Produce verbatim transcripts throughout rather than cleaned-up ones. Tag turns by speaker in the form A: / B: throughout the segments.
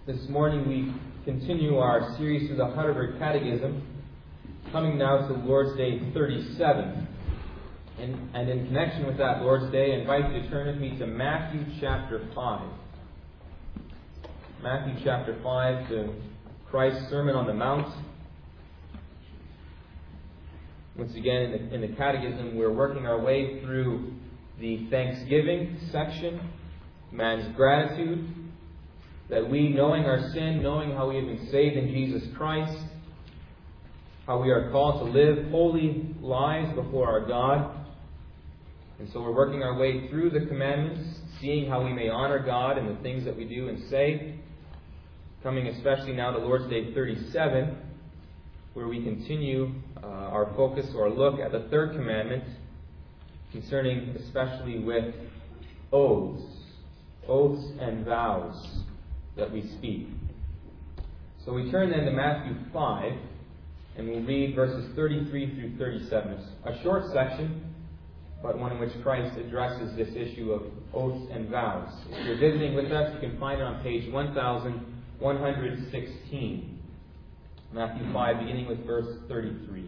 A: This morning we continue our series through the Heidelberg Catechism, coming now to Lord's Day thirty-seven. And, and in connection with that Lord's Day, I invite you to turn with me to Matthew chapter five. Matthew chapter five, to Christ's Sermon on the Mount. Once again, in the, in the Catechism, we're working our way through the Thanksgiving section, man's gratitude, that we, knowing our sin, knowing how we have been saved in Jesus Christ, how we are called to live holy lives before our God. And so we're working our way through the commandments, seeing how we may honor God in the things that we do and say. Coming especially now to Lord's Day thirty-seven, where we continue uh, our focus or look at the third commandment, concerning especially with oaths, oaths and vows that we speak. So we turn then to Matthew five, and we'll read verses thirty-three through thirty-seven. It's a short section, but one in which Christ addresses this issue of oaths and vows. If you're visiting with us, you can find it on page one thousand one hundred sixteen. Matthew five, beginning with verse thirty-three.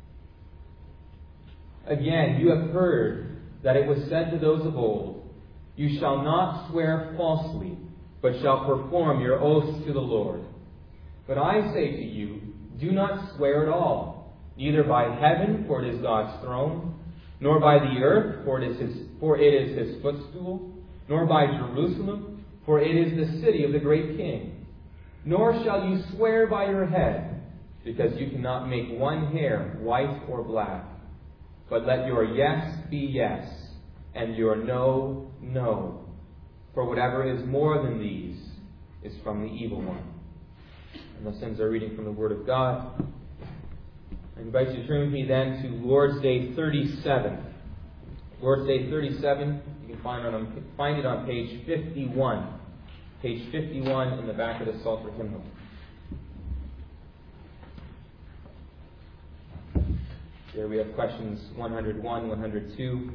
A: Again, you have heard that it was said to those of old, "You shall not swear falsely, but shall perform your oaths to the Lord." But I say to you, do not swear at all, neither by heaven, for it is God's throne, nor by the earth, for it is his, for it is his footstool, nor by Jerusalem, for it is the city of the great King. Nor shall you swear by your head, because you cannot make one hair white or black. But let your yes be yes, and your no, no. For whatever is more than these is from the evil one. And those things are reading from the Word of God. I invite you to turn with me then to Lord's Day thirty-seven. Lord's Day thirty-seven, you can find it on, find it on page fifty-one. Page fifty-one in the back of the Psalter hymnal. There we have questions one hundred one, one hundred two.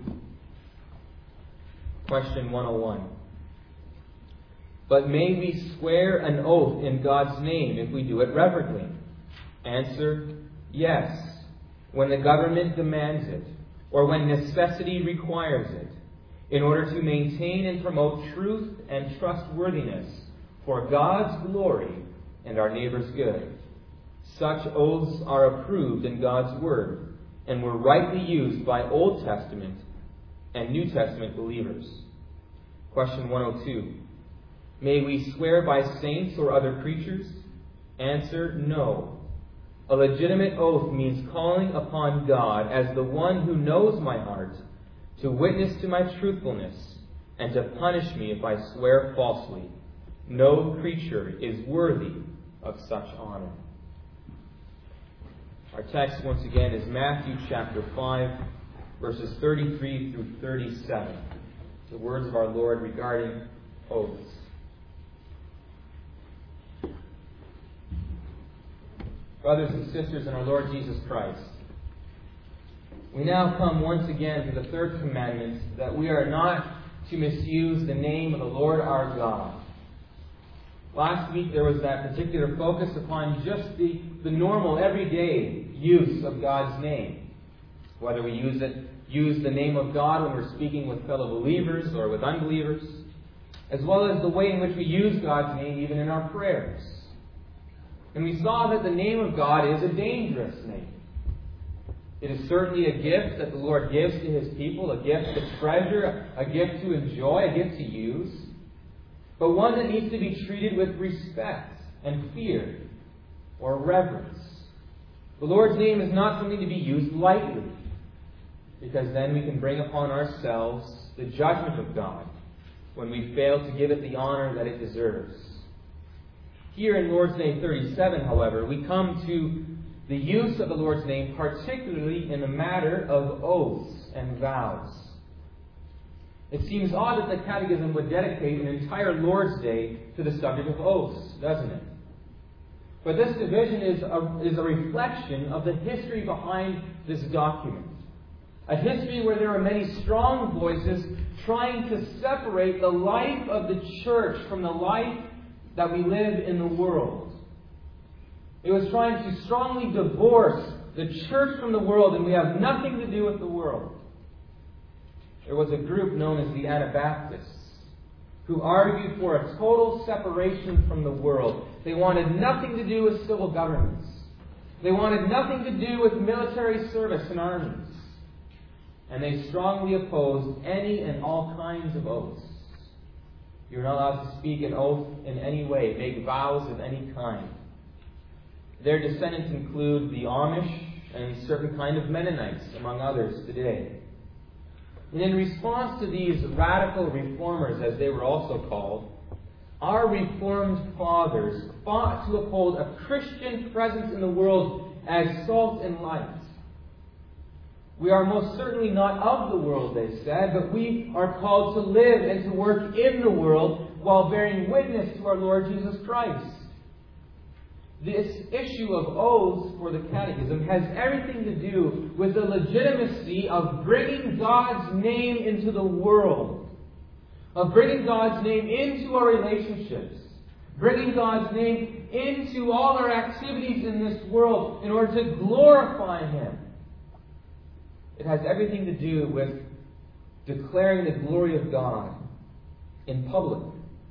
A: Question one oh one. But may we swear an oath in God's name if we do it reverently? Answer, yes, when the government demands it, or when necessity requires it, in order to maintain and promote truth and trustworthiness for God's glory and our neighbor's good. Such oaths are approved in God's Word and were rightly used by Old Testament and New Testament believers. Question one oh two. May we swear by saints or other creatures? Answer, no. A legitimate oath means calling upon God as the one who knows my heart to witness to my truthfulness and to punish me if I swear falsely. No creature is worthy of such honor. Our text once again is Matthew chapter five, verses thirty-three through thirty-seven. The words of our Lord regarding oaths. Brothers and sisters in our Lord Jesus Christ, we now come once again to the third commandment, that we are not to misuse the name of the Lord our God. Last week there was that particular focus upon just the, the normal, everyday use of God's name. Whether we use it, use the name of God when we're speaking with fellow believers or with unbelievers, as well as the way in which we use God's name even in our prayers. And we saw that the name of God is a dangerous name. It is certainly a gift that the Lord gives to His people, a gift to treasure, a gift to enjoy, a gift to use, but one that needs to be treated with respect and fear or reverence. The Lord's name is not something to be used lightly, because then we can bring upon ourselves the judgment of God when we fail to give it the honor that it deserves. Here in Lord's Day thirty-seven, however, we come to the use of the Lord's name, particularly in the matter of oaths and vows. It seems odd that the Catechism would dedicate an entire Lord's Day to the subject of oaths, doesn't it? But this division is a, is a reflection of the history behind this document. A history where there are many strong voices trying to separate the life of the church from the life that we live in the world. It was trying to strongly divorce the church from the world, and we have nothing to do with the world. There was a group known as the Anabaptists who argued for a total separation from the world. They wanted nothing to do with civil governments. They wanted nothing to do with military service and armies. And they strongly opposed any and all kinds of oaths. You're not allowed to speak an oath in any way, make vows of any kind. Their descendants include the Amish and certain kind of Mennonites, among others today. And in response to these radical reformers, as they were also called, our Reformed fathers fought to uphold a Christian presence in the world as salt and light. We are most certainly not of the world, they said, but we are called to live and to work in the world while bearing witness to our Lord Jesus Christ. This issue of oaths for the Catechism has everything to do with the legitimacy of bringing God's name into the world, of bringing God's name into our relationships, bringing God's name into all our activities in this world in order to glorify Him. It has everything to do with declaring the glory of God in public,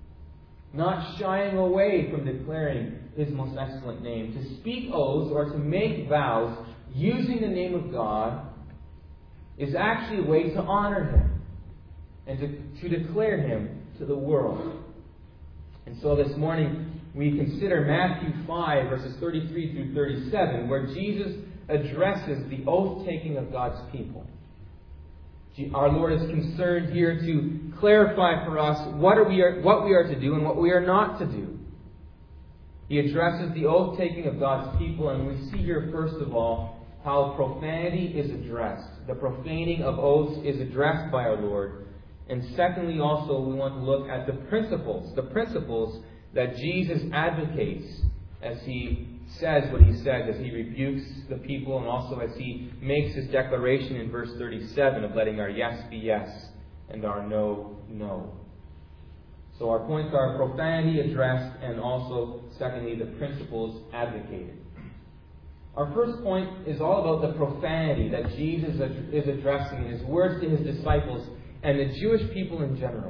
A: not shying away from declaring His most excellent name. To speak oaths or to make vows using the name of God is actually a way to honor Him and to, to declare Him to the world. And so this morning we consider Matthew five, verses thirty-three through thirty-seven, where Jesus addresses the oath-taking of God's people. Our Lord is concerned here to clarify for us what, are we are, what we are to do and what we are not to do. He addresses the oath-taking of God's people, and we see here, first of all, how profanity is addressed. The profaning of oaths is addressed by our Lord. And secondly, also, we want to look at the principles, the principles that Jesus advocates as He says what He says, as He rebukes the people, and also as He makes His declaration in verse thirty-seven of letting our yes be yes and our no, no. So our points are profanity addressed, and also, secondly, the principles advocated. Our first point is all about the profanity that Jesus is addressing in His words to His disciples and the Jewish people in general.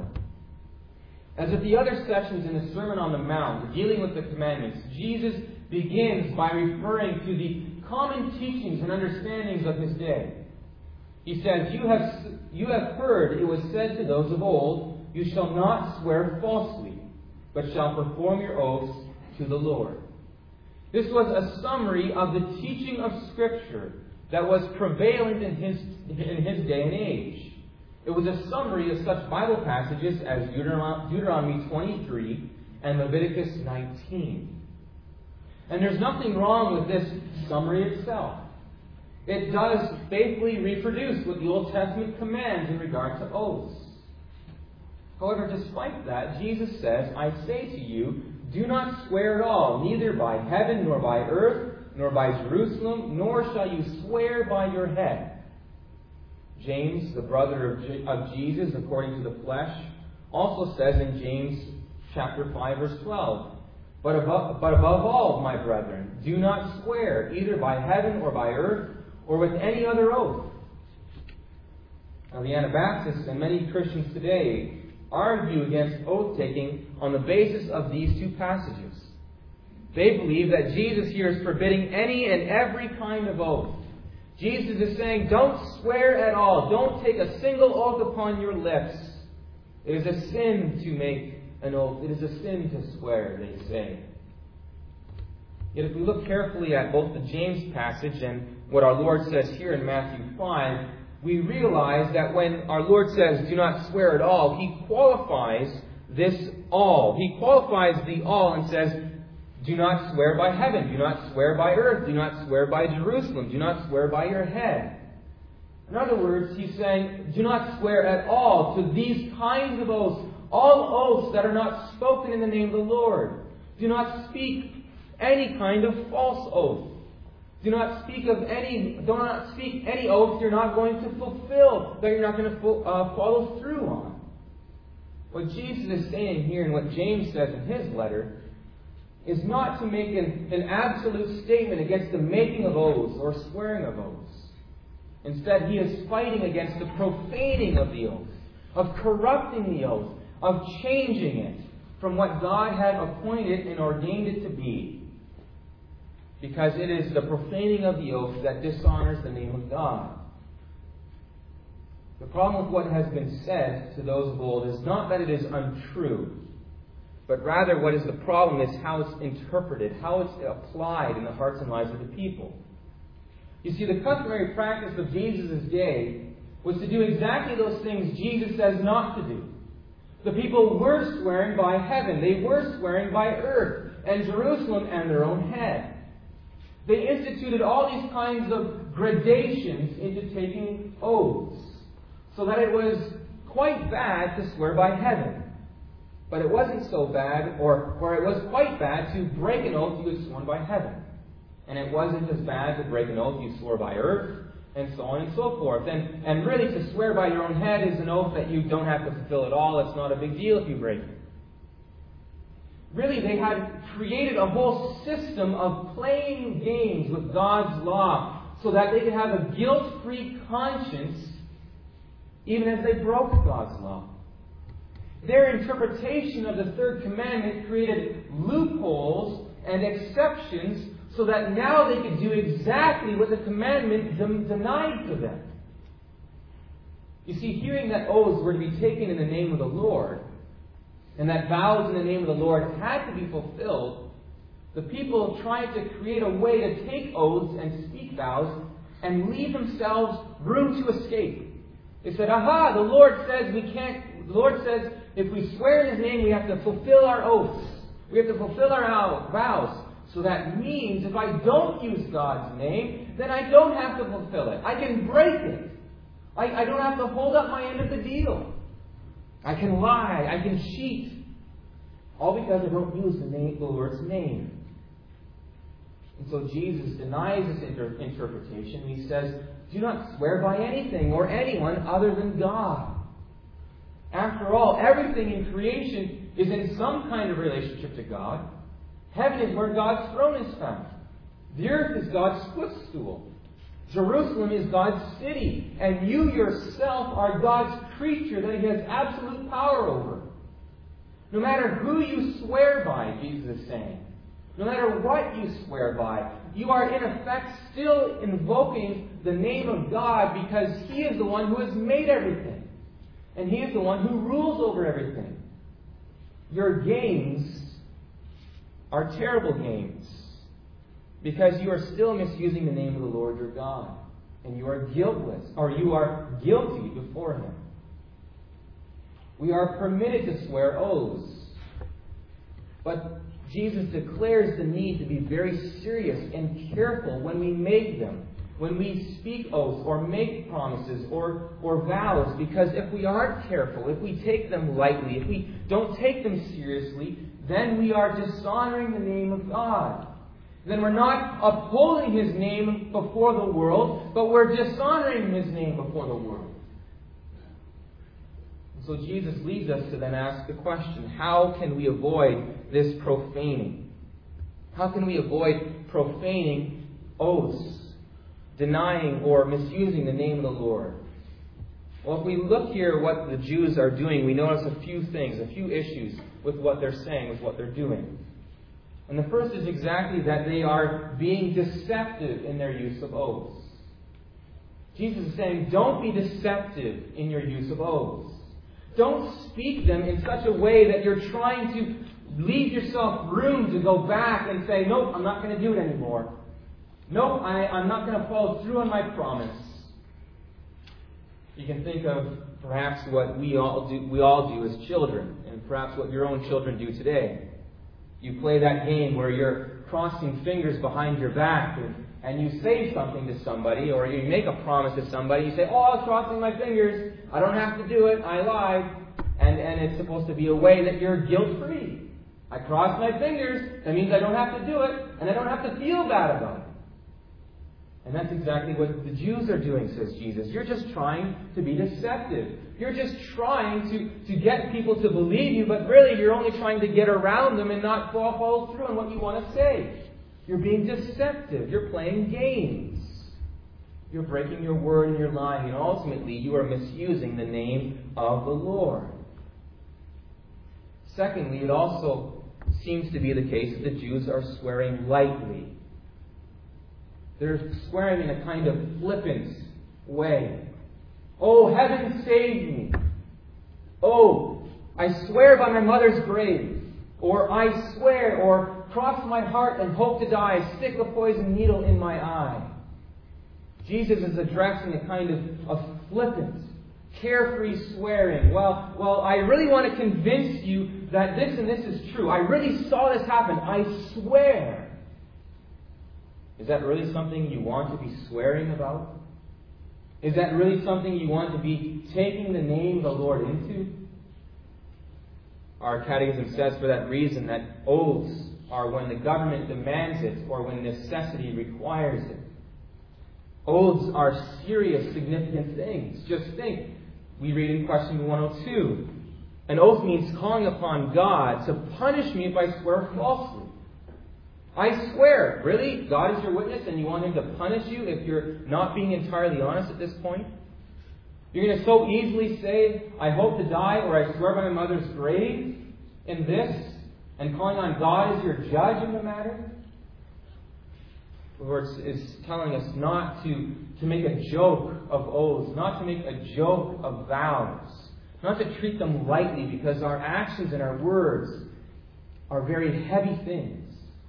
A: As with the other sessions in the Sermon on the Mount, dealing with the commandments, Jesus begins by referring to the common teachings and understandings of His day. He says, you have, you have heard it was said to those of old, you shall not swear falsely, but shall perform your oaths to the Lord. This was a summary of the teaching of Scripture that was prevalent in his, in his day and age. It was a summary of such Bible passages as Deuteronomy twenty-three and Leviticus nineteen. And there's nothing wrong with this summary itself. It does faithfully reproduce what the Old Testament commands in regard to oaths. However, despite that, Jesus says, I say to you, do not swear at all, neither by heaven, nor by earth, nor by Jerusalem, nor shall you swear by your head. James, the brother of, Je- of Jesus, according to the flesh, also says in James chapter five, verse twelve, But above, but above all, my brethren, do not swear either by heaven or by earth or with any other oath. Now, the Anabaptists and many Christians today argue against oath-taking on the basis of these two passages. They believe that Jesus here is forbidding any and every kind of oath. Jesus is saying, don't swear at all. Don't take a single oath upon your lips. It is a sin to make an oath. It is a sin to swear, they say. Yet if we look carefully at both the James passage and what our Lord says here in Matthew five, we realize that when our Lord says, do not swear at all, He qualifies this all. He qualifies the all and says, do not swear by heaven, do not swear by earth, do not swear by Jerusalem, do not swear by your head. In other words, He's saying, do not swear at all to these kinds of oaths, all oaths that are not spoken in the name of the Lord. Do not speak any kind of false oath. Do not speak of any, do not speak any oath you're not going to fulfill, that you're not going to fo- uh, follow through on. What Jesus is saying here and what James says in his letter is not to make an, an absolute statement against the making of oaths or swearing of oaths. Instead, he is fighting against the profaning of the oath, of corrupting the oath, of changing it from what God had appointed and ordained it to be. Because it is the profaning of the oath that dishonors the name of God. The problem with what has been said to those of old is not that it is untrue, but rather what is the problem is how it's interpreted, how it's applied in the hearts and lives of the people. You see, the customary practice of Jesus' day was to do exactly those things Jesus says not to do. The people were swearing by heaven. They were swearing by earth and Jerusalem and their own head. They instituted all these kinds of gradations into taking oaths, so that it was quite bad to swear by heaven. But it wasn't so bad, or, or it was quite bad to break an oath you had sworn by heaven. And it wasn't as bad to break an oath you swore by earth, and so on and so forth. And, and really, to swear by your own head is an oath that you don't have to fulfill at all. It's not a big deal if you break it. Really, they had created a whole system of playing games with God's law so that they could have a guilt-free conscience even as they broke God's law. Their interpretation of the third commandment created loopholes and exceptions so that now they could do exactly what the commandment dem- denied to them. You see, hearing that oaths were to be taken in the name of the Lord, and that vows in the name of the Lord had to be fulfilled, the people tried to create a way to take oaths and speak vows and leave themselves room to escape. They said, aha, the Lord says we can't, the Lord says if we swear in His name we have to fulfill our oaths. We have to fulfill our vows. So that means if I don't use God's name, then I don't have to fulfill it. I can break it. I, I don't have to hold up my end of the deal. I can lie. I can cheat. All because I don't use the, name, the Lord's name. And so Jesus denies this inter- interpretation. He says, do not swear by anything or anyone other than God. After all, everything in creation is in some kind of relationship to God. Heaven is where God's throne is found. The earth is God's footstool. Jerusalem is God's city. And you yourself are God's creature that He has absolute power over. No matter who you swear by, Jesus is saying, no matter what you swear by, you are in effect still invoking the name of God because He is the one who has made everything. And He is the one who rules over everything. Your games are terrible games because you are still misusing the name of the Lord your God. And you are guiltless, or you are guilty before Him. We are permitted to swear oaths. But Jesus declares the need to be very serious and careful when we make them, when we speak oaths or make promises or, or vows, because if we aren't careful, if we take them lightly, if we don't take them seriously, then we are dishonoring the name of God. Then we're not upholding His name before the world, but we're dishonoring His name before the world. So Jesus leads us to then ask the question, how can we avoid this profaning? How can we avoid profaning oaths, denying or misusing the name of the Lord? Well, if we look here at what the Jews are doing, we notice a few things, a few issues with what they're saying, with what they're doing. And the first is exactly that they are being deceptive in their use of oaths. Jesus is saying, don't be deceptive in your use of oaths. Don't speak them in such a way that you're trying to leave yourself room to go back and say, nope, I'm not going to do it anymore. Nope, I, I'm not going to follow through on my promise. You can think of perhaps what we all do, we all do as children, and perhaps what your own children do today. You play that game where you're crossing fingers behind your back and, and you say something to somebody, or you make a promise to somebody. You say, oh, I was crossing my fingers. I don't have to do it. I lied. And, and it's supposed to be a way that you're guilt-free. I crossed my fingers. That means I don't have to do it, and I don't have to feel bad about it. And that's exactly what the Jews are doing, says Jesus. You're just trying to be deceptive. You're just trying to, to get people to believe you, but really you're only trying to get around them and not follow through on what you want to say. You're being deceptive. You're playing games. You're breaking your word and you're lying, and ultimately you are misusing the name of the Lord. Secondly, it also seems to be the case that the Jews are swearing lightly. They're swearing in a kind of flippant way. Oh, heaven save me. Oh, I swear by my mother's grave. Or I swear, or cross my heart and hope to die, stick a poison needle in my eye. Jesus is addressing a kind of, of flippant, carefree swearing. Well, well, I really want to convince you that this and this is true. I really saw this happen. I swear. Is that really something you want to be swearing about? Is that really something you want to be taking the name of the Lord into? Our catechism says for that reason that oaths are when the government demands it or when necessity requires it. Oaths are serious, significant things. Just think. We read in question one oh two. An oath means calling upon God to punish me if I swear falsely. I swear. Really? God is your witness and you want Him to punish you if you're not being entirely honest at this point? You're going to so easily say, I hope to die, or I swear by my mother's grave in this, and calling on God as your judge in the matter? The Lord is telling us not to, to make a joke of oaths, not to make a joke of vows, not to treat them lightly, because our actions and our words are very heavy things.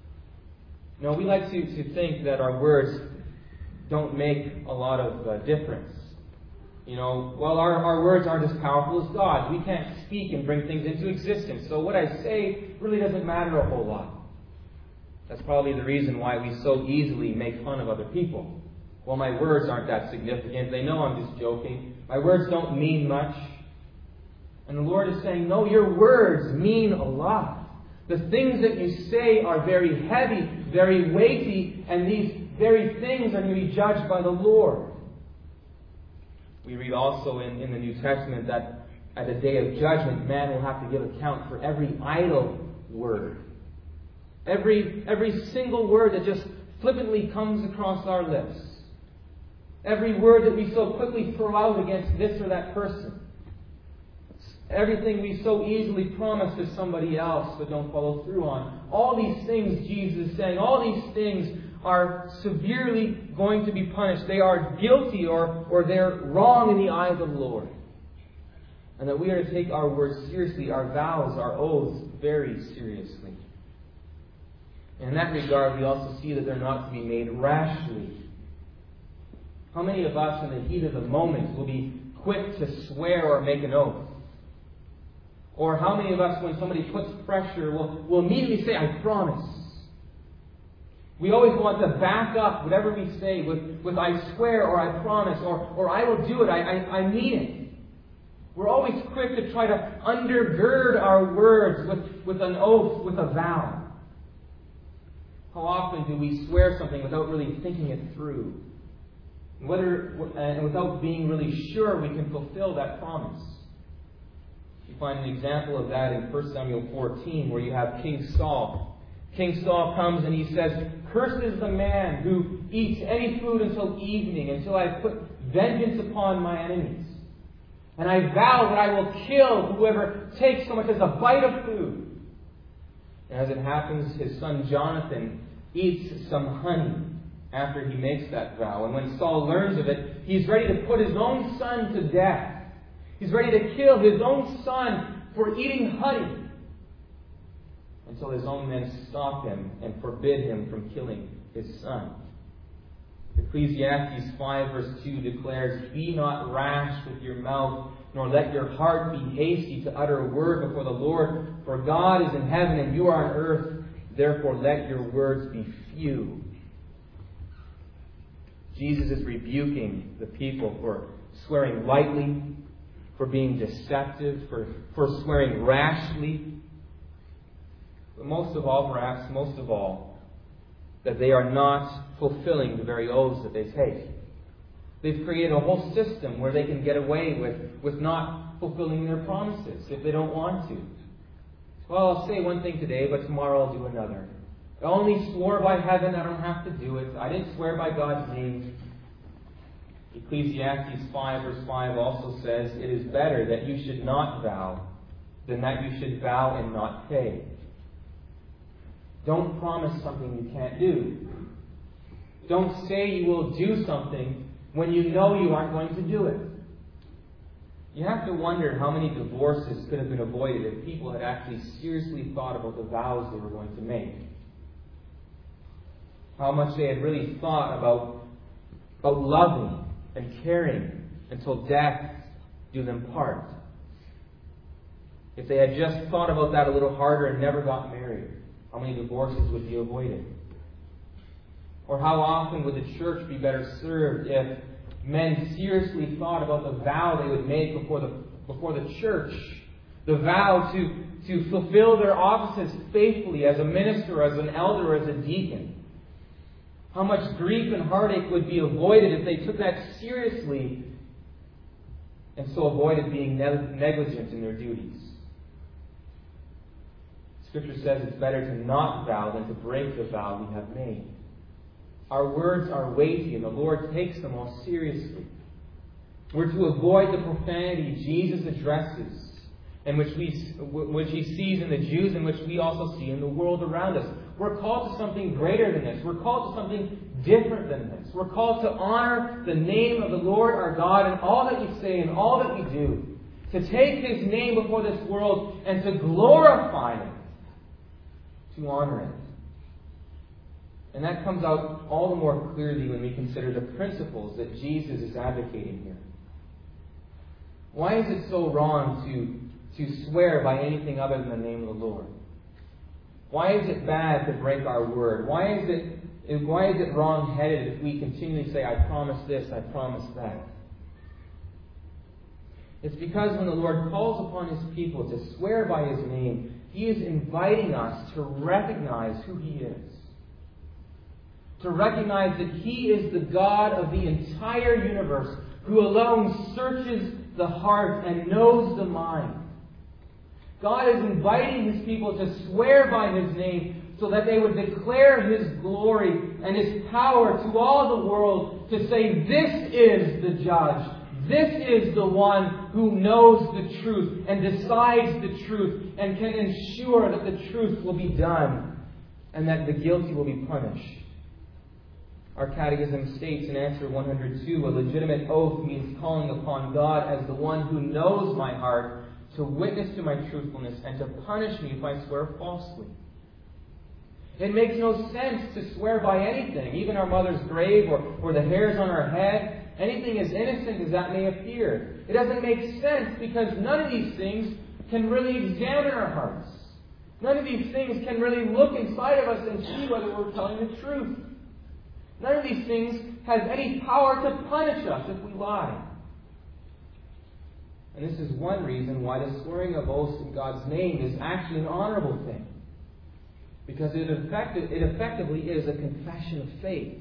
A: No, we like to, to think that our words don't make a lot of uh, difference. You know, well, our, our words aren't as powerful as God's. We can't speak and bring things into existence. So what I say really doesn't matter a whole lot. That's probably the reason why we so easily make fun of other people. Well, my words aren't that significant. They know I'm just joking. My words don't mean much. And the Lord is saying, no, your words mean a lot. The things that you say are very heavy, very weighty, and these very things are going to be judged by the Lord. We read also in, in the New Testament that at the day of judgment, man will have to give account for every idle word. Every, every single word that just flippantly comes across our lips. Every word that we so quickly throw out against this or that person. Everything we so easily promise to somebody else but don't follow through on. All these things, Jesus is saying, all these things are severely going to be punished. They are guilty or, or they're wrong in the eyes of the Lord. And that we are to take our words seriously, our vows, our oaths very seriously. In that regard, we also see that they're not to be made rashly. How many of us in the heat of the moment will be quick to swear or make an oath? Or how many of us, when somebody puts pressure, will, will immediately say, I promise. We always want to back up whatever we say with, with I swear or I promise or, or I will do it, I, I, I mean it. We're always quick to try to undergird our words with, with an oath, with a vow. How often do we swear something without really thinking it through? Whether, and without being really sure we can fulfill that promise? You find an example of that in First Samuel fourteen, where you have King Saul. King Saul comes and he says, cursed is the man who eats any food until evening, until I put vengeance upon my enemies. And I vow that I will kill whoever takes so much as a bite of food. And as it happens, his son Jonathan eats some honey after he makes that vow. And when Saul learns of it, he's ready to put his own son to death. He's ready to kill his own son for eating honey. Until his own men stop him and forbid him from killing his son. Ecclesiastes five verse two declares, be not rash with your mouth, nor let your heart be hasty to utter a word before the Lord. For God is in heaven and you are on earth. Therefore let your words be few. Jesus is rebuking the people for swearing lightly, for being deceptive, for, for swearing rashly. But most of all, perhaps most of all, that they are not fulfilling the very oaths that they take. They've created a whole system where they can get away with, with not fulfilling their promises if they don't want to. Well, I'll say one thing today, but tomorrow I'll do another. I only swore by heaven, I don't have to do it. I didn't swear by God's name. Ecclesiastes five verse five also says, "It is better that you should not vow than that you should vow and not pay." Don't promise something you can't do. Don't say you will do something when you know you aren't going to do it. You have to wonder how many divorces could have been avoided if people had actually seriously thought about the vows they were going to make. How much they had really thought about, about loving and caring until death do them part. If they had just thought about that a little harder and never got married, how many divorces would be avoided? Or how often would the church be better served if men seriously thought about the vow they would make before the, before the church? The vow to, to fulfill their offices faithfully as a minister, as an elder, as a deacon. How much grief and heartache would be avoided if they took that seriously and so avoided being negligent in their duties. Scripture says it's better to not vow than to break the vow we have made. Our words are weighty and the Lord takes them all seriously. We're to avoid the profanity Jesus addresses and which we which he sees in the Jews and which we also see in the world around us. We're called to something greater than this. We're called to something different than this. We're called to honor the name of the Lord our God in all that we say and all that we do. To take His name before this world and to glorify it. To honor it. And that comes out all the more clearly when we consider the principles that Jesus is advocating here. Why is it so wrong to, to swear by anything other than the name of the Lord? Why is it bad to break our word? Why is it, why is it wrong-headed if we continually say, I promise this, I promise that? It's because when the Lord calls upon His people to swear by His name, He is inviting us to recognize who He is. To recognize that He is the God of the entire universe, who alone searches the heart and knows the mind. God is inviting His people to swear by His name so that they would declare His glory and His power to all the world, to say, this is the judge. This is the one who knows the truth and decides the truth and can ensure that the truth will be done and that the guilty will be punished. Our catechism states in answer one hundred two, a legitimate oath means calling upon God as the one who knows my heart to witness to my truthfulness and to punish me if I swear falsely. It makes no sense to swear by anything, even our mother's grave or, or the hairs on our head, anything as innocent as that may appear. It doesn't make sense because none of these things can really examine our hearts. None of these things can really look inside of us and see whether we're telling the truth. None of these things has any power to punish us if we lie. And this is one reason why the swearing of oaths in God's name is actually an honorable thing. Because it, effective, it effectively is a confession of faith.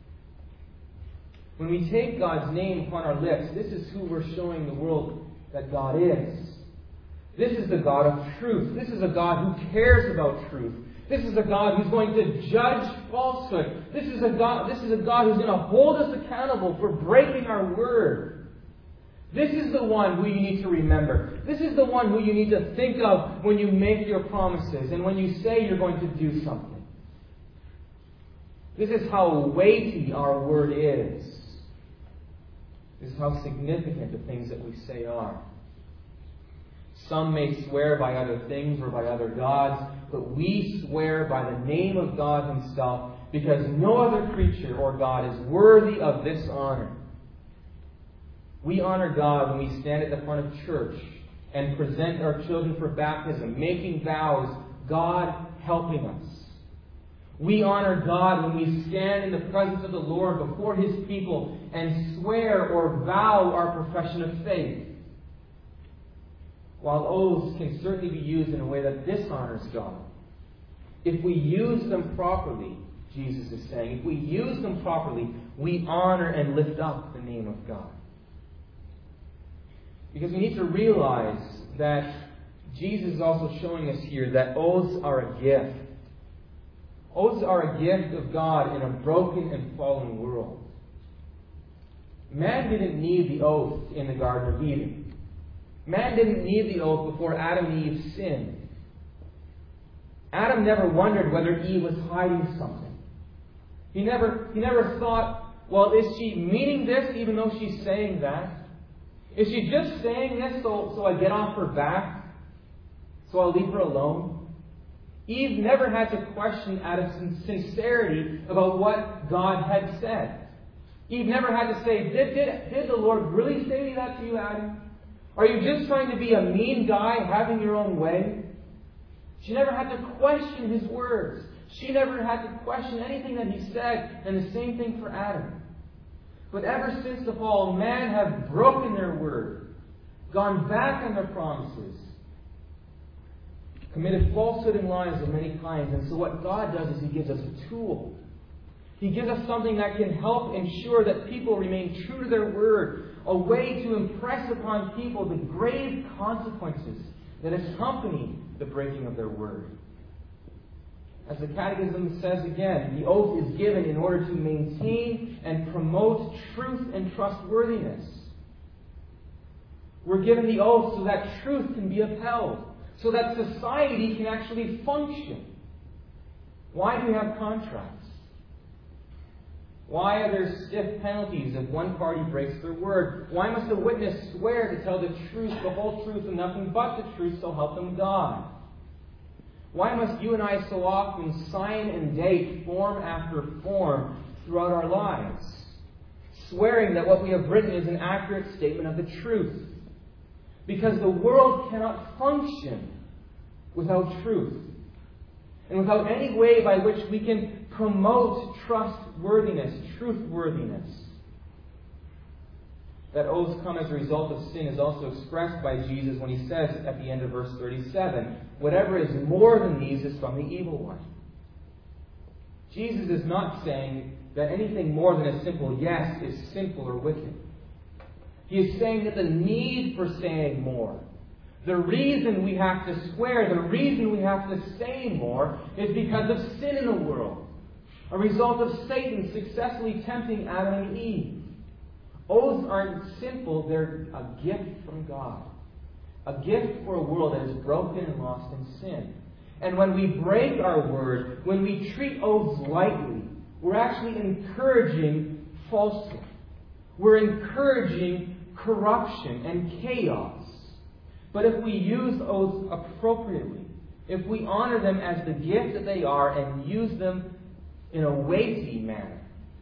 A: When we take God's name upon our lips, this is who we're showing the world that God is. This is the God of truth. This is a God who cares about truth. This is a God who's going to judge falsehood. This is a God, this is a God who's going to hold us accountable for breaking our word. This is the one who you need to remember. This is the one who you need to think of when you make your promises and when you say you're going to do something. This is how weighty our word is. This is how significant the things that we say are. Some may swear by other things or by other gods, but we swear by the name of God Himself because no other creature or God is worthy of this honor. We honor God when we stand at the front of church and present our children for baptism, making vows, God helping us. We honor God when we stand in the presence of the Lord before His people and swear or vow our profession of faith. While oaths can certainly be used in a way that dishonors God, if we use them properly, Jesus is saying. If we use them properly, we honor and lift up the name of God. Because we need to realize that Jesus is also showing us here that oaths are a gift. Oaths are a gift of God in a broken and fallen world. Man didn't need the oath in the Garden of Eden. Man didn't need the oath before Adam and Eve sinned. Adam never wondered whether Eve was hiding something. He never, he never thought, well, is she meaning this even though she's saying that? Is she just saying this so, so I get off her back? So I'll leave her alone? Eve never had to question Adam's sincerity about what God had said. Eve never had to say, did, did, did the Lord really say that to you, Adam? Are you just trying to be a mean guy having your own way? She never had to question His words. She never had to question anything that He said, and the same thing for Adam. But ever since the fall, man have broken their word, gone back on their promises, committed falsehood and lies of many kinds. And so what God does is He gives us a tool. He gives us something that can help ensure that people remain true to their word, a way to impress upon people the grave consequences that accompany the breaking of their word. As the Catechism says again, the oath is given in order to maintain and promote truth and trustworthiness. We're given the oath so that truth can be upheld, so that society can actually function. Why do we have contracts? Why are there stiff penalties if one party breaks their word? Why must a witness swear to tell the truth, the whole truth, and nothing but the truth, so help them God? Why must you and I so often sign and date form after form throughout our lives, swearing that what we have written is an accurate statement of the truth? Because the world cannot function without truth, and without any way by which we can promote trustworthiness, truthworthiness. That oaths come as a result of sin is also expressed by Jesus when He says at the end of verse thirty-seven, whatever is more than these is from the evil one. Jesus is not saying that anything more than a simple yes is sinful or wicked. He is saying that the need for saying more, the reason we have to swear, the reason we have to say more is because of sin in the world, a result of Satan successfully tempting Adam and Eve. Oaths aren't simple, they're a gift from God. A gift for a world that is broken and lost in sin. And when we break our word, when we treat oaths lightly, we're actually encouraging falsehood. We're encouraging corruption and chaos. But if we use oaths appropriately, if we honor them as the gift that they are and use them in a weighty manner,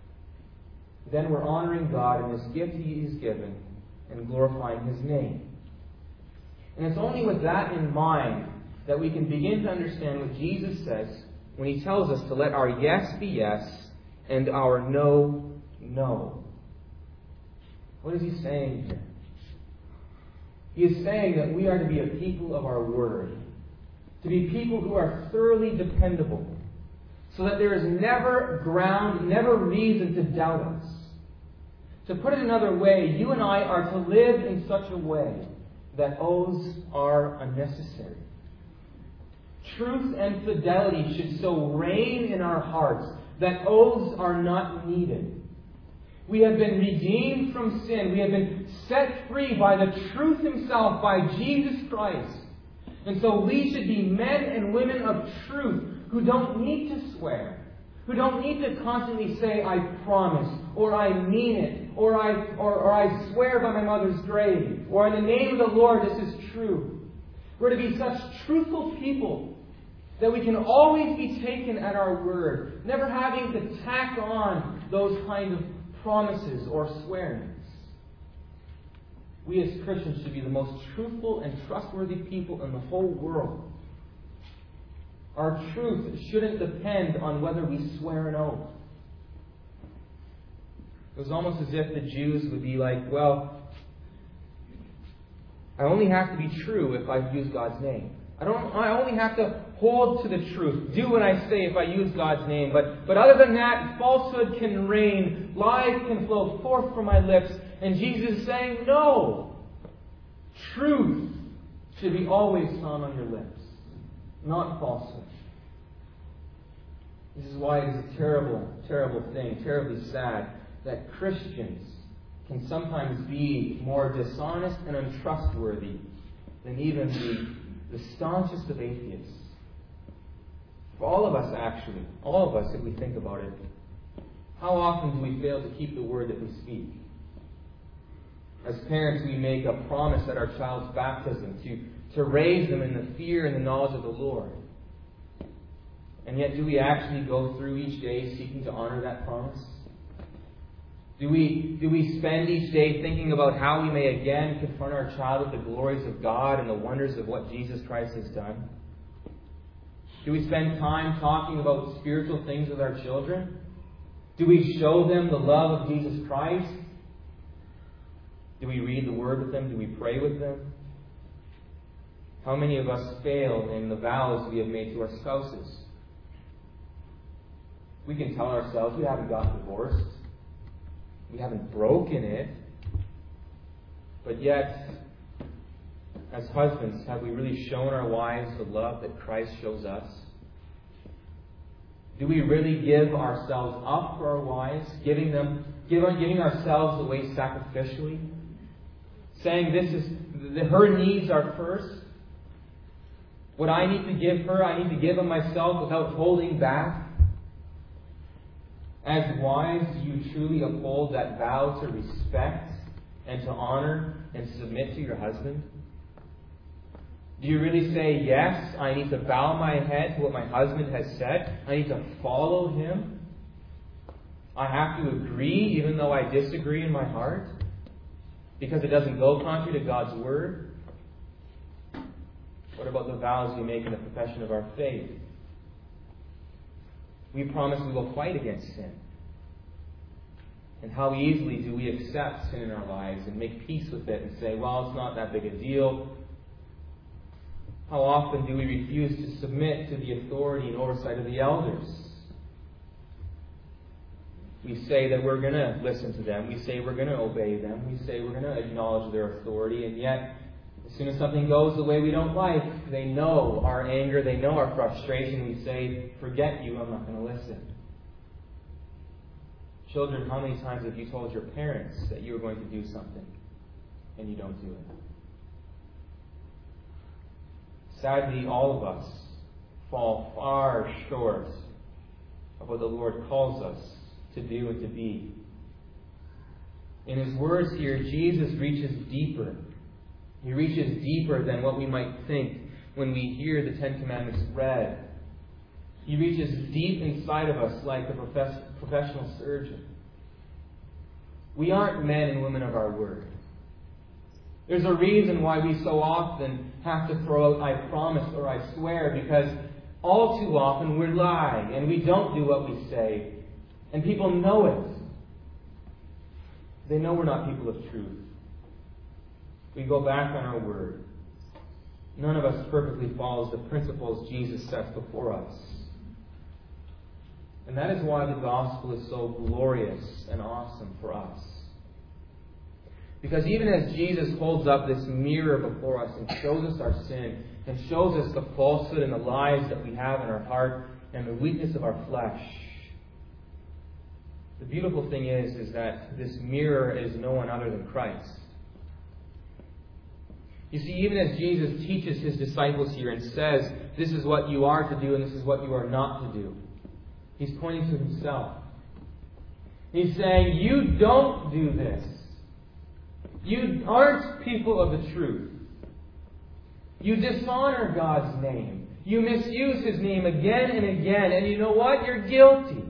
A: then we're honoring God in this gift He has given and glorifying His name. And it's only with that in mind that we can begin to understand what Jesus says when He tells us to let our yes be yes and our no, no. What is He saying here? He is saying that we are to be a people of our word, to be people who are thoroughly dependable, so that there is never ground, never reason to doubt us. To put it another way, you and I are to live in such a way that oaths are unnecessary. Truth and fidelity should so reign in our hearts that oaths are not needed. We have been redeemed from sin. We have been set free by the truth Himself, by Jesus Christ. And so we should be men and women of truth who don't need to swear, who don't need to constantly say, I promise, or I mean it, or I, or, or I swear by my mother's grave, or in the name of the Lord this is true. We're to be such truthful people that we can always be taken at our word, never having to tack on those kind of promises or swearings. We as Christians should be the most truthful and trustworthy people in the whole world. Our truth shouldn't depend on whether we swear an oath. It was almost as if the Jews would be like, well, I only have to be true if I use God's name. I don't. I only have to hold to the truth, do what I say if I use God's name. But, but other than that, falsehood can reign, lies can flow forth from my lips. And Jesus is saying, no. Truth should be always found on your lips, not falsehood. This is why it is a terrible, terrible thing, terribly sad, that Christians can sometimes be more dishonest and untrustworthy than even the, the staunchest of atheists. For all of us, actually, all of us, if we think about it, how often do we fail to keep the word that we speak? As parents, we make a promise at our child's baptism to, to raise them in the fear and the knowledge of the Lord. And yet, do we actually go through each day seeking to honor that promise? Do we, do we spend each day thinking about how we may again confront our child with the glories of God and the wonders of what Jesus Christ has done? Do we spend time talking about spiritual things with our children? Do we show them the love of Jesus Christ? Do we read the Word with them? Do we pray with them? How many of us fail in the vows we have made to our spouses? We can tell ourselves we haven't gotten divorced. We haven't broken it. But yet, as husbands, have we really shown our wives the love that Christ shows us? Do we really give ourselves up for our wives, giving them, giving ourselves away sacrificially, saying this is that her needs are first? What I need to give her, I need to give of myself without holding back. As wives, do you truly uphold that vow to respect and to honor and submit to your husband? Do you really say, yes, I need to bow my head to what my husband has said. I need to follow him. I have to agree even though I disagree in my heart because it doesn't go contrary to God's word? What about the vows we make in the profession of our faith? We promise we will fight against sin. And how easily do we accept sin in our lives and make peace with it and say, well, it's not that big a deal. How often do we refuse to submit to the authority and oversight of the elders? We say that we're going to listen to them. We say we're going to obey them. We say we're going to acknowledge their authority. And yet, as soon as something goes the way we don't like, they know our anger, they know our frustration. We say, forget you, I'm not going to listen. Children, how many times have you told your parents that you were going to do something and you don't do it? Sadly, all of us fall far short of what the Lord calls us to do and to be. In His words here, Jesus reaches deeper. He reaches deeper than what we might think when we hear the Ten Commandments read. He reaches deep inside of us like a profess- professional surgeon. We aren't men and women of our word. There's a reason why we so often have to throw out, I promise or I swear, because all too often we're lying and we don't do what we say. And people know it. They know we're not people of truth. We go back on our word. None of us perfectly follows the principles Jesus sets before us. And that is why the gospel is so glorious and awesome for us. Because even as Jesus holds up this mirror before us and shows us our sin and shows us the falsehood and the lies that we have in our heart and the weakness of our flesh, the beautiful thing is, is that this mirror is no one other than Christ. You see, even as Jesus teaches His disciples here and says, this is what you are to do and this is what you are not to do, He's pointing to Himself. He's saying, you don't do this. You aren't people of the truth. You dishonor God's name. You misuse His name again and again. And you know what? You're guilty.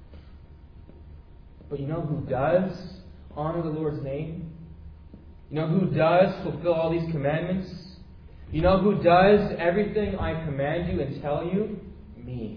A: But you know who does honor the Lord's name? You know who does fulfill all these commandments? You know who does everything I command you and tell you? Me.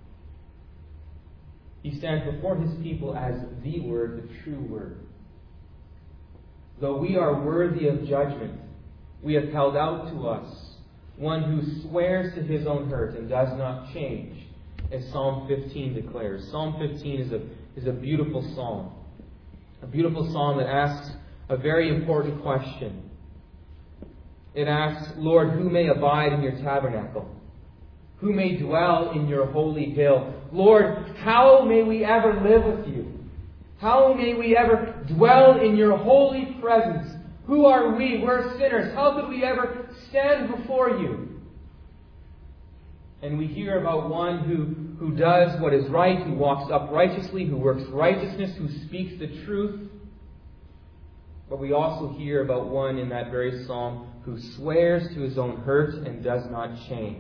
A: He stands before His people as the Word, the true Word. Though we are worthy of judgment, we have held out to us one who swears to his own hurt and does not change, as Psalm fifteen declares. Psalm fifteen is a, is a beautiful psalm. A beautiful psalm that asks a very important question. It asks, Lord, who may abide in your tabernacle? Who may dwell in your holy hill? Lord, how may we ever live with you? How may we ever dwell in your holy presence? Who are we? We're sinners. How could we ever stand before you? And we hear about one who, who does what is right, who walks uprighteously, who works righteousness, who speaks the truth. But we also hear about one in that very psalm who swears to his own hurt and does not change.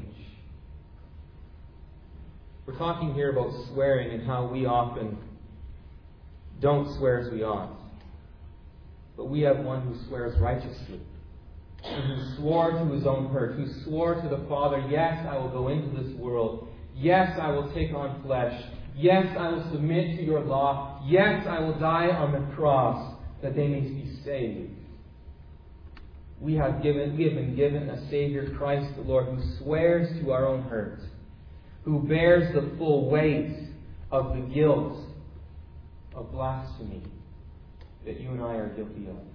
A: We're talking here about swearing and how we often don't swear as we ought. But we have one who swears righteously, and who swore to his own hurt, who swore to the Father, yes, I will go into this world. Yes, I will take on flesh. Yes, I will submit to your law. Yes, I will die on the cross that they may be saved. We have given, we have been given a Savior, Christ the Lord, who swears to our own hurt, who bears the full weight of the guilt of blasphemy that you and I are guilty of.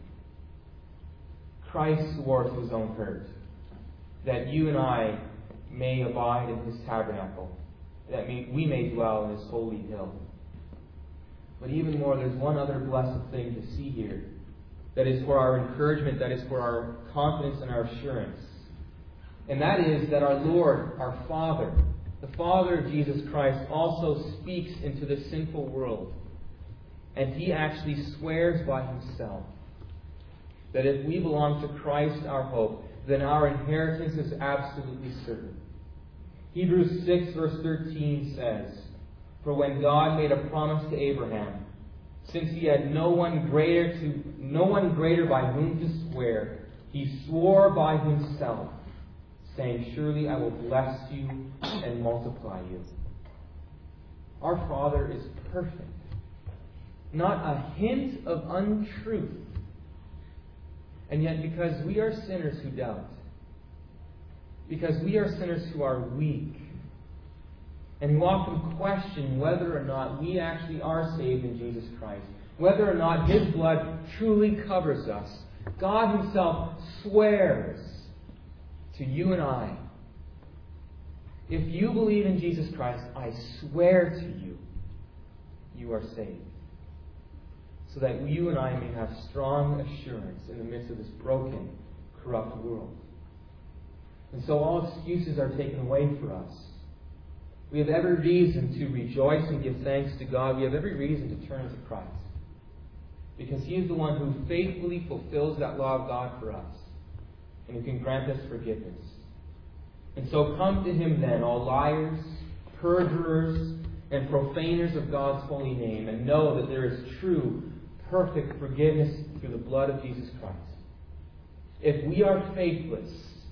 A: Christ swore to his own hurt, that you and I may abide in his tabernacle, that we may dwell in his holy hill. But even more, there's one other blessed thing to see here that is for our encouragement, that is for our confidence and our assurance. And that is that our Lord, our Father, the Father of Jesus Christ, also speaks into the sinful world. And he actually swears by himself that if we belong to Christ, our hope, then our inheritance is absolutely certain. Hebrews six verse thirteen says, "For when God made a promise to Abraham, since he had no one greater to no one greater by whom to swear, he swore by himself, saying, Surely I will bless you and multiply you." Our Father is perfect. Not a hint of untruth. And yet, because we are sinners who doubt, because we are sinners who are weak, and who often question whether or not we actually are saved in Jesus Christ, whether or not his blood truly covers us, God himself swears to you and I, if you believe in Jesus Christ, I swear to you, you are saved. So that you and I may have strong assurance in the midst of this broken, corrupt world. And so all excuses are taken away for us. We have every reason to rejoice and give thanks to God. We have every reason to turn to Christ. Because he is the one who faithfully fulfills that law of God for us, and who can grant us forgiveness. And so come to him then, all liars, perjurers, and profaners of God's holy name, and know that there is true, perfect forgiveness through the blood of Jesus Christ. If we are faithless,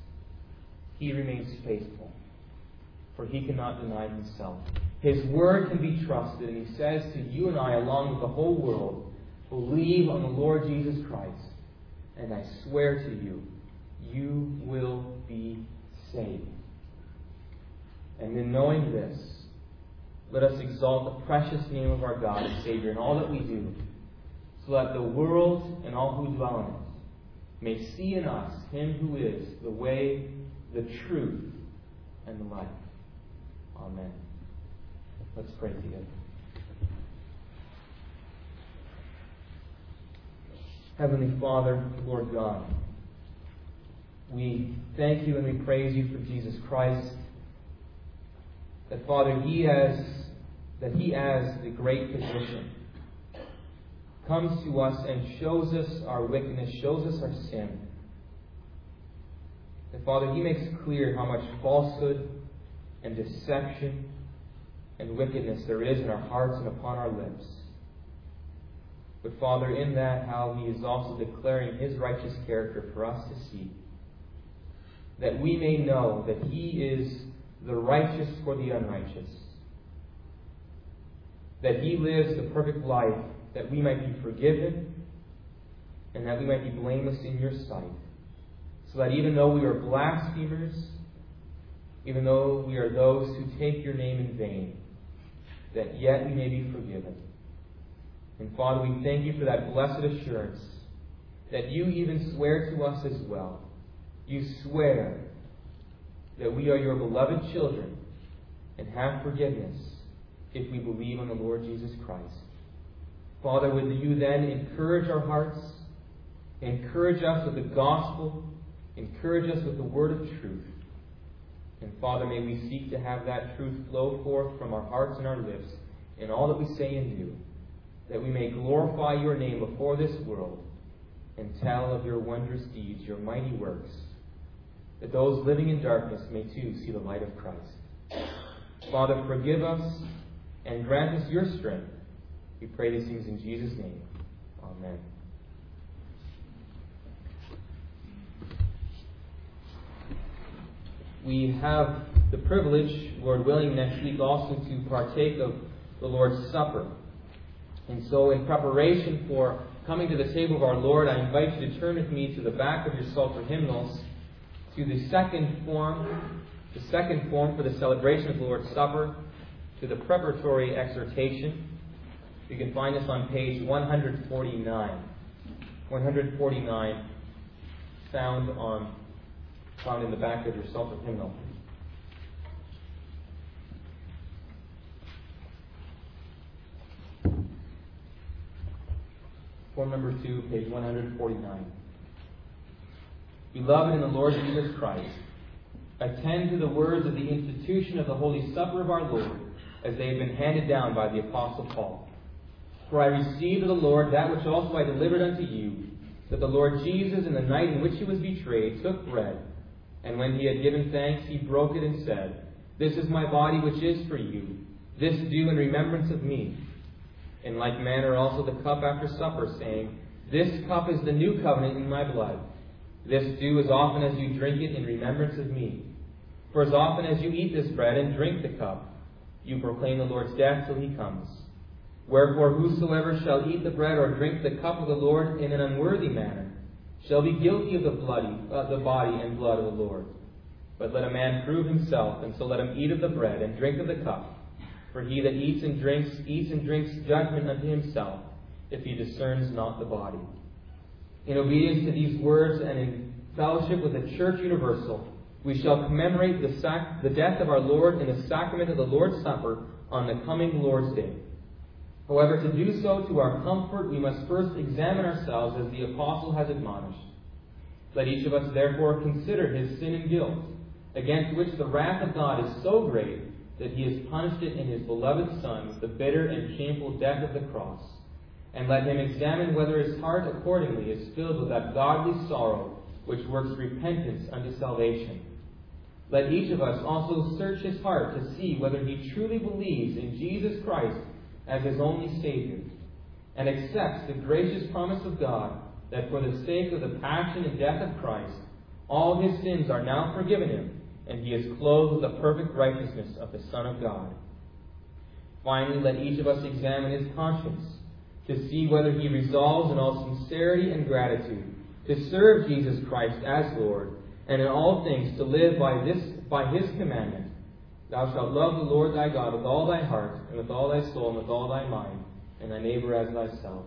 A: he remains faithful, for he cannot deny himself. His word can be trusted, and he says to you and I, along with the whole world, believe on the Lord Jesus Christ, and I swear to you, you will be saved. And in knowing this, let us exalt the precious name of our God and Savior in all that we do, so that the world and all who dwell in it may see in us him who is the way, the truth, and the life. Amen. Let's pray together. Heavenly Father, Lord God, we thank you and we praise you for Jesus Christ. That, Father, He has, that He as the great physician comes to us and shows us our wickedness, shows us our sin. That, Father, He makes clear how much falsehood and deception and wickedness there is in our hearts and upon our lips. But, Father, in that, how He is also declaring His righteous character for us to see. That we may know that He is the righteous for the unrighteous. That He lives the perfect life that we might be forgiven and that we might be blameless in your sight. So that even though we are blasphemers even though we are those who take your name in vain, that yet we may be forgiven. And Father, we thank you for that blessed assurance that you even swear to us as well. You swear that we are your beloved children and have forgiveness if we believe on the Lord Jesus Christ. Father, would you then encourage our hearts, encourage us with the gospel, encourage us with the word of truth. And Father, may we seek to have that truth flow forth from our hearts and our lips in all that we say and do, that we may glorify your name before this world and tell of your wondrous deeds, your mighty works, that those living in darkness may too see the light of Christ. Father, forgive us and grant us your strength. We pray these things in Jesus' name. Amen. We have the privilege, Lord willing, next week also to partake of the Lord's Supper. And so in preparation for coming to the table of our Lord, I invite you to turn with me to the back of your Psalter hymnals to the second form, the second form for the celebration of the Lord's Supper, to the preparatory exhortation. You can find this on page one forty-nine. one forty-nine, found on found in the back of your Psalter hymnal. Form number two, page one forty-nine. Beloved in the Lord Jesus Christ, attend to the words of the institution of the Holy Supper of our Lord, as they have been handed down by the Apostle Paul. For I received of the Lord that which also I delivered unto you, that the Lord Jesus, in the night in which he was betrayed, took bread, and when he had given thanks, he broke it and said, This is my body which is for you. This do in remembrance of me. In like manner also the cup after supper, saying, This cup is the new covenant in my blood. This do as often as you drink it in remembrance of me. For as often as you eat this bread and drink the cup, you proclaim the Lord's death till he comes. Wherefore whosoever shall eat the bread or drink the cup of the Lord in an unworthy manner shall be guilty of the bloody, uh, the body and blood of the Lord. But let a man prove himself, and so let him eat of the bread and drink of the cup. For he that eats and drinks, eats and drinks judgment unto himself, if he discerns not the body. In obedience to these words and in fellowship with the Church Universal, we shall commemorate the, sac- the death of our Lord in the sacrament of the Lord's Supper on the coming Lord's Day. However, to do so to our comfort, we must first examine ourselves as the Apostle has admonished. Let each of us therefore consider his sin and guilt, against which the wrath of God is so great that he has punished it in his beloved Son with the bitter and shameful death of the cross. And let him examine whether his heart accordingly is filled with that godly sorrow which works repentance unto salvation. Let each of us also search his heart to see whether he truly believes in Jesus Christ as his only Savior, and accepts the gracious promise of God that for the sake of the passion and death of Christ, all his sins are now forgiven him, and he is clothed with the perfect righteousness of the Son of God. Finally, let each of us examine his conscience, to see whether he resolves in all sincerity and gratitude to serve Jesus Christ as Lord, and in all things to live by this by his commandment, Thou shalt love the Lord thy God with all thy heart, and with all thy soul, and with all thy mind, and thy neighbor as thyself.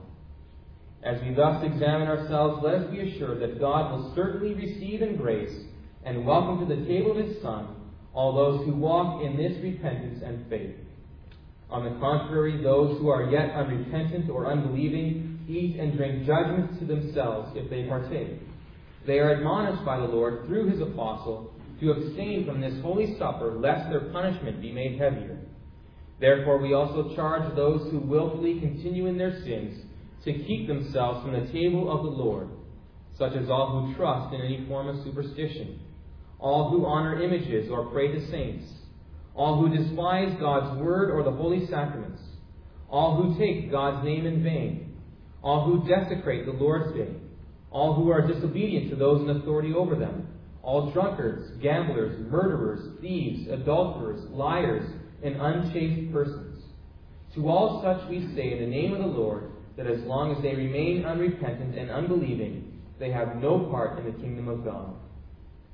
A: As we thus examine ourselves, let us be assured that God will certainly receive in grace and welcome to the table of his Son all those who walk in this repentance and faith. On the contrary, those who are yet unrepentant or unbelieving eat and drink judgment to themselves if they partake. They are admonished by the Lord through his apostle to abstain from this holy supper, lest their punishment be made heavier. Therefore we also charge those who willfully continue in their sins to keep themselves from the table of the Lord, such as all who trust in any form of superstition, all who honor images or pray to saints, all who despise God's word or the holy sacraments, all who take God's name in vain, all who desecrate the Lord's day, all who are disobedient to those in authority over them, all drunkards, gamblers, murderers, thieves, adulterers, liars, and unchaste persons. To all such we say in the name of the Lord, that as long as they remain unrepentant and unbelieving, they have no part in the kingdom of God.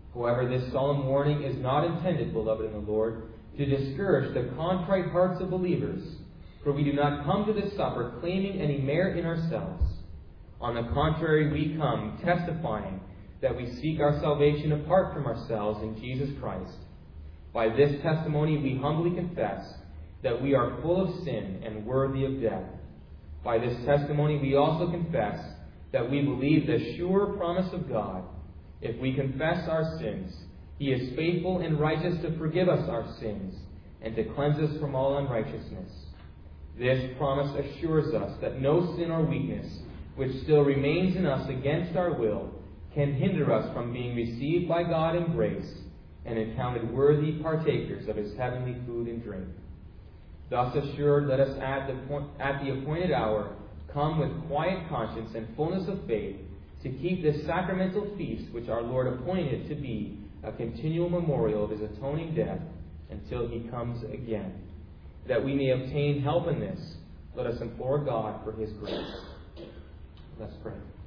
A: However, this solemn warning is not intended, beloved in the Lord, to discourage the contrite hearts of believers, for we do not come to this supper claiming any merit in ourselves. On the contrary, we come testifying that we seek our salvation apart from ourselves in Jesus Christ. By this testimony we humbly confess that we are full of sin and worthy of death. By this testimony we also confess that we believe the sure promise of God. If we confess our sins, He is faithful and righteous to forgive us our sins and to cleanse us from all unrighteousness. This promise assures us that no sin or weakness which still remains in us against our will can hinder us from being received by God in grace and accounted worthy partakers of His heavenly food and drink. Thus assured, let us at the, point, at the appointed hour come with quiet conscience and fullness of faith to keep this sacramental feast which our Lord appointed to be a continual memorial of His atoning death until He comes again. That we may obtain help in this, let us implore God for His grace. Let's pray.